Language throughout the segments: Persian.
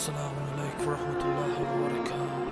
السلام عليكم ورحمة الله وبركاته.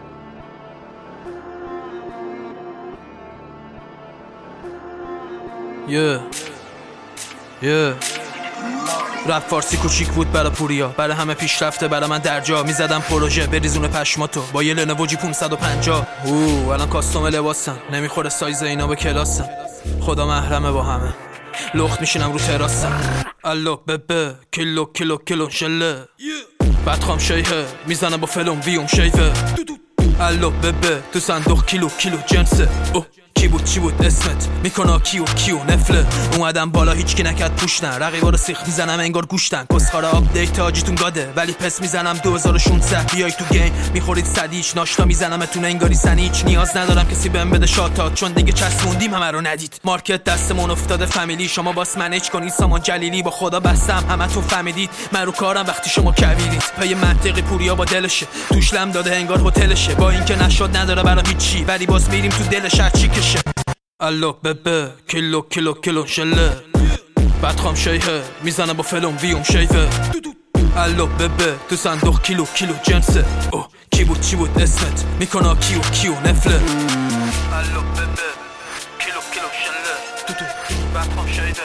رپ فارسی کوچیک بود برا پوریا، برا همه پیشرفته، برا من درجا میزدم پروژه بریزونه پشماتو با یه لنوو جی 550. الان کاستوم لباسم نمیخوره سایز اینا به کلاسم، خدا محرمه با همه لخت میشینم رو تراسم. الو ببه کیلو کیلو کیلو شله بدخوام شیهه میزنم با فلوم ویوم شیفه. الو ببه تو صندوق کیلو کیلو جنسه. چی بود اسمت میکنه کیو نفله. اومدم بالا هیچکی نکرد پوشتن، رقیبا رو سیخ میزنم انگار گوشتن. کسخاره آپدیت آجیتون گاده ولی پس میزنم 2016. بیای تو گیم میخورید صدیچ، ناشتا میزنمتون انگاری سنیچ. نیاز ندارم کسی بهم بده شاتات چون دیگه چسبوندیم همه رو ندید. مارکت دستمون افتاده فامیلی، شما باس منیج کنید سامان جلیلی. با خدا بستم همتون فهمیدید من رو کارم وقتی شما کویرید. پی منطقی پوریا با دلشه توش لم داده انگار هتلشه. با اینکه نشد نداره برا هیچی ولی باز میریم تو دلش هر چی کشه. الو ببه کیلو کیلو کیلو شله بدخوام شیهه میزنم با فلوم ویوم شیفه. الو ببه تو صندوق کیلو کیلو جنسه. چی بود اسمت میکنه کیو نفله. الو ببه کیلو کیلو شله بدخوام شیهه.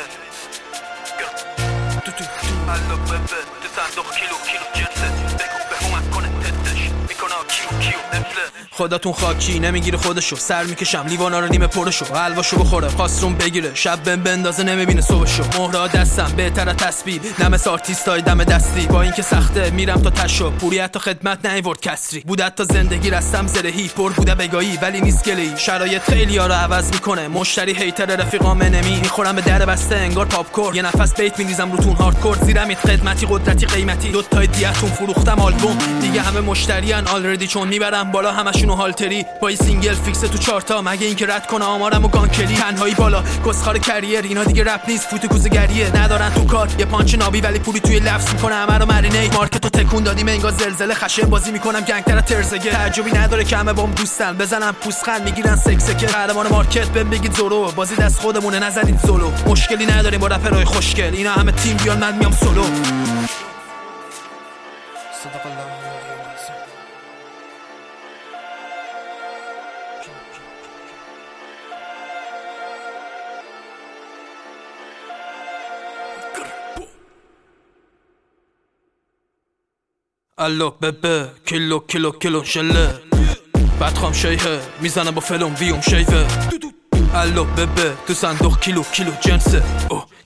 الو ببه تو صندوق کیلو جنسه. بگو من کنه تدش میکنه کیو نفله. خداتون خاکی نمیگیره خودشو، سر میکشم لیوانا رو نیمه پرشو. حلواشو بخوره خواستروم بگیره شب بهم بندازه نمیبینه صبحشو. مهرا دستم بهتره تسبیح نه مثل آرتیستای دم دستی. با اینکه سخته میرم تا تشو، پوری حتی خدمت نیورد کسری. بوده تا زندگی رستم زرهی پر بوده بگایی ولی نیست گلی. شرایط خیلی ها رو عوض میکنه، مشتری هیتر رفیقام نمی. میخورم به در بسته انگار پاپ کورن، یه نفس بیت میریزم روتون هاردکور. زیرم ایت خدمتی قدرتی قیمتی، دو تای دیتون فروختم آلبوم. دیگه همه مشتریان آلردی چون میبرم بالا همشونو هالتری. با سینگل فیکس تو چارتا مگه اینکه رد کنه آمارمو گانکلی. تنهایی بالا کسخار کریر، اینا دیگه رپ نیست فوت کوزگریه. ندارن تو کار یه پانچ نابی ولی پولی توی لفظ میکنه همه رو مرینیت. مارکتو تکون دادیم انگار زلزله، خشن بازی میکنم گنگتر ترزگه. تعجبی نداره که همه بام دوستن، بزنم پوسخند میگیرن سکسکه. قهرمان مارکت بهم بگید زورو، بازی دست خودمونه نزنید زولو. مشکلی نداریم با رپرای خوشگل، اینا همه تیم بیان من میام سولو. صدق الله الو ببه کیلو کیلو کیلو شله بدخوام شیهه میزنم با فلوم ویوم شیفه. الو ببه تو صندوق کیلو جنسه.